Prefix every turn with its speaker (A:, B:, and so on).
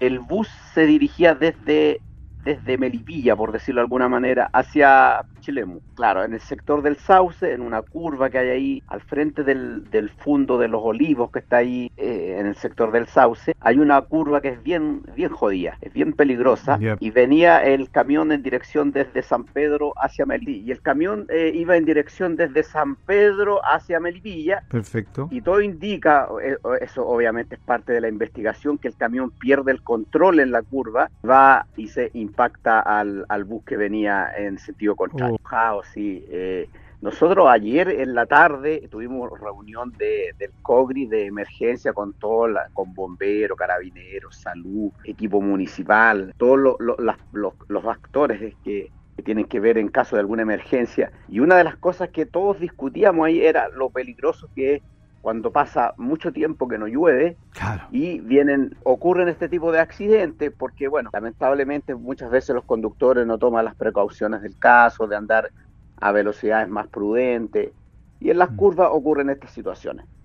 A: el bus se dirigía desde Melipilla, por decirlo de alguna manera, hacia Chilemu. Claro, en el sector del Sauce, en una curva que hay ahí, al frente del fundo de los olivos que está ahí en el sector del Sauce, hay una curva que es bien jodida, es bien peligrosa,
B: Ya,
A: y venía el camión en dirección desde San Pedro hacia Melipilla, y el camión iba en dirección desde San Pedro hacia Melipilla,
B: perfecto.
A: y todo indica, eso obviamente es parte de la investigación, que el camión pierde el control en la curva, va y se impacta al bus que venía en sentido contrario. Sí. Nosotros ayer en la tarde tuvimos reunión del COGRI de emergencia con con bomberos, carabineros, salud, equipo municipal, todos los actores que tienen que ver en caso de alguna emergencia. Y una de las cosas que todos discutíamos ahí era lo peligroso que es cuando pasa mucho tiempo que no llueve
B: Claro.
A: y ocurren este tipo de accidentes, porque bueno, lamentablemente muchas veces los conductores no toman las precauciones del caso, de andar a velocidades más prudentes, y en las curvas ocurren estas situaciones.